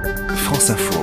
France Info.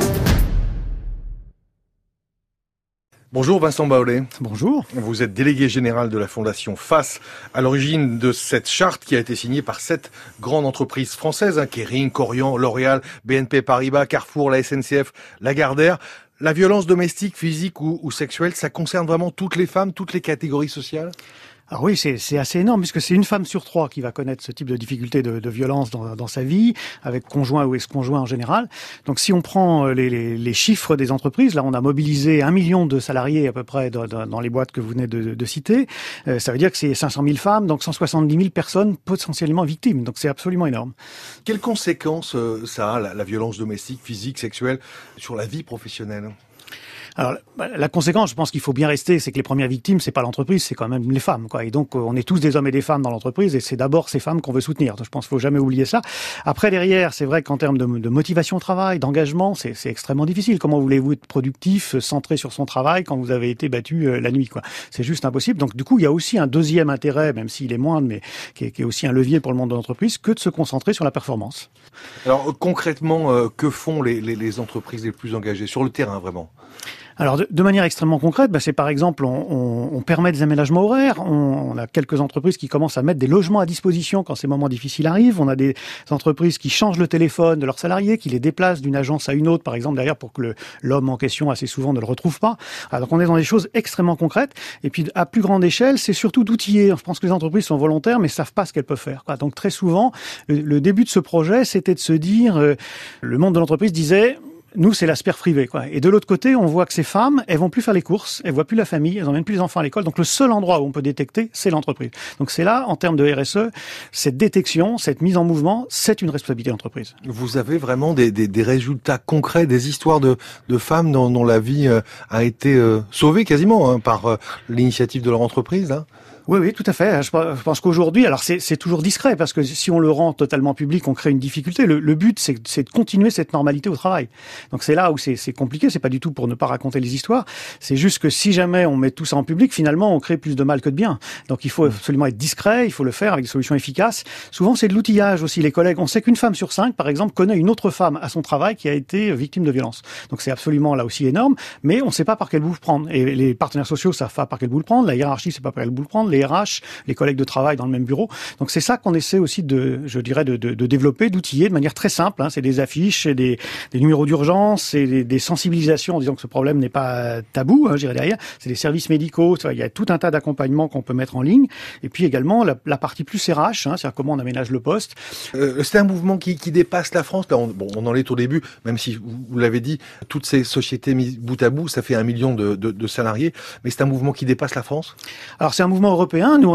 Bonjour Vincent Baollet. Bonjour. Vous êtes délégué général de la Fondation FACE, à l'origine de cette charte qui a été signée par 7 grandes entreprises françaises, Kering, Korian, L'Oréal, BNP Paribas, Carrefour, la SNCF, Lagardère. La violence domestique, physique ou sexuelle, ça concerne vraiment toutes les femmes, toutes les catégories sociales ? Alors oui, c'est assez énorme puisque c'est une femme sur 3 qui va connaître ce type de difficulté de violence dans sa vie, avec conjoint ou ex-conjoint en général. Donc si on prend les chiffres des entreprises, là on a mobilisé 1 million de salariés à peu près dans les boîtes que vous venez de citer. Ça veut dire que c'est 500 000 femmes, donc 170 000 personnes potentiellement victimes. Donc c'est absolument énorme. Quelles conséquences ça a, la violence domestique, physique, sexuelle, sur la vie professionnelle ? Alors, la conséquence, je pense qu'il faut bien rester, c'est que les premières victimes, c'est pas l'entreprise, c'est quand même les femmes, quoi. Et donc, on est tous des hommes et des femmes dans l'entreprise, et c'est d'abord ces femmes qu'on veut soutenir. Donc, je pense qu'il faut jamais oublier ça. Après, derrière, c'est vrai qu'en termes de motivation au travail, d'engagement, c'est extrêmement difficile. Comment voulez-vous être productif, centré sur son travail quand vous avez été battu la nuit, quoi? C'est juste impossible. Donc, du coup, il y a aussi un deuxième intérêt, même s'il est moindre, mais qui est aussi un levier pour le monde de l'entreprise, que de se concentrer sur la performance. Alors, concrètement, que font les entreprises les plus engagées sur le terrain, vraiment ? Alors, de manière extrêmement concrète, c'est par exemple, on permet des aménagements horaires. On a quelques entreprises qui commencent à mettre des logements à disposition quand ces moments difficiles arrivent. On a des entreprises qui changent le téléphone de leurs salariés, qui les déplacent d'une agence à une autre, par exemple, derrière, pour que l'homme en question, assez souvent, ne le retrouve pas. Alors, on est dans des choses extrêmement concrètes. Et puis, à plus grande échelle, c'est surtout d'outiller. Je pense que les entreprises sont volontaires, mais savent pas ce qu'elles peuvent faire, quoi. Donc, très souvent, le début de ce projet, c'était de se dire, le monde de l'entreprise disait, nous, c'est la sphère privée, quoi. Et de l'autre côté, on voit que ces femmes, elles vont plus faire les courses, elles voient plus la famille, elles emmènent plus les enfants à l'école. Donc, le seul endroit où on peut détecter, c'est l'entreprise. Donc, c'est là, en termes de RSE, cette détection, cette mise en mouvement, c'est une responsabilité d'entreprise. Vous avez vraiment des résultats concrets, des histoires de femmes dont la vie a été sauvée quasiment par l'initiative de leur entreprise, là ? Oui, tout à fait. Je pense qu'aujourd'hui, alors c'est toujours discret parce que si on le rend totalement public, on crée une difficulté. Le but, c'est de continuer cette normalité au travail. Donc c'est là où c'est compliqué. C'est pas du tout pour ne pas raconter les histoires. C'est juste que si jamais on met tout ça en public, finalement, on crée plus de mal que de bien. Donc il faut absolument être discret. Il faut le faire avec des solutions efficaces. Souvent, c'est de l'outillage aussi. Les collègues, on sait qu'une femme sur 5, par exemple, connaît une autre femme à son travail qui a été victime de violence. Donc c'est absolument là aussi énorme. Mais on ne sait pas par quel bout le prendre. Et les partenaires sociaux savent pas par quel bout le prendre. La hiérarchie, c'est pas par quel bout le prendre. Les RH, les collègues de travail dans le même bureau. Donc c'est ça qu'on essaie aussi de développer, d'outiller de manière très simple. C'est des affiches, c'est des numéros d'urgence, c'est des sensibilisations en disant que ce problème n'est pas tabou, je dirais derrière. C'est des services médicaux, il y a tout un tas d'accompagnements qu'on peut mettre en ligne. Et puis également la partie plus RH, c'est-à-dire comment on aménage le poste. C'est un mouvement qui dépasse la France. Là, on en est au début, même si vous l'avez dit, toutes ces sociétés mises bout à bout, ça fait 1 million de salariés. Mais c'est un mouvement qui dépasse la France ? Alors c'est un mouvement européen. Nous,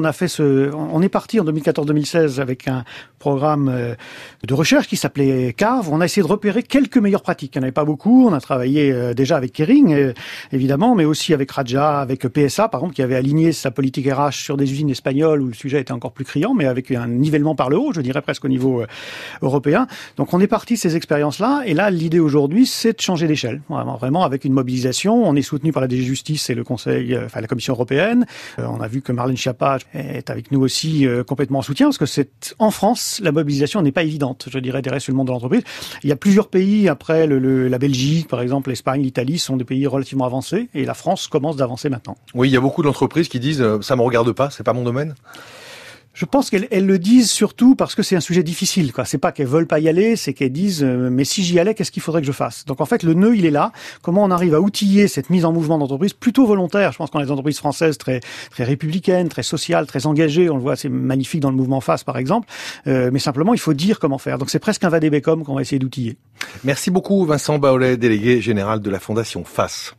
on est parti en 2014-2016 avec un programme de recherche qui s'appelait CARV. On a essayé de repérer quelques meilleures pratiques. Il n'y en avait pas beaucoup. On a travaillé déjà avec Kering, évidemment, mais aussi avec Raja, avec PSA, par exemple, qui avait aligné sa politique RH sur des usines espagnoles où le sujet était encore plus criant, mais avec un nivellement par le haut, je dirais presque au niveau européen. Donc on est parti de ces expériences-là. Et là, l'idée aujourd'hui, c'est de changer d'échelle. Vraiment avec une mobilisation. On est soutenu par la DG Justice et le Conseil, la Commission européenne. On a vu que Marlène Schiappa est avec nous aussi complètement en soutien, parce que en France, la mobilisation n'est pas évidente, je dirais, derrière sur le monde de l'entreprise. Il y a plusieurs pays, après la Belgique, par exemple, l'Espagne, l'Italie, sont des pays relativement avancés, et la France commence d'avancer maintenant. Oui, il y a beaucoup d'entreprises qui disent « ça me regarde pas, c'est pas mon domaine ». Je pense qu'elles le disent surtout parce que c'est un sujet difficile, quoi. C'est pas qu'elles veulent pas y aller, c'est qu'elles disent mais si j'y allais, qu'est-ce qu'il faudrait que je fasse? Donc en fait, le nœud, il est là. Comment on arrive à outiller cette mise en mouvement d'entreprise plutôt volontaire? Je pense qu'on a des entreprises françaises très républicaines, très sociales, très engagées. On le voit, c'est magnifique dans le mouvement FACE, par exemple. Mais simplement, il faut dire comment faire. Donc c'est presque un vade-mecum qu'on va essayer d'outiller. Merci beaucoup, Vincent Baollet, délégué général de la Fondation FACE.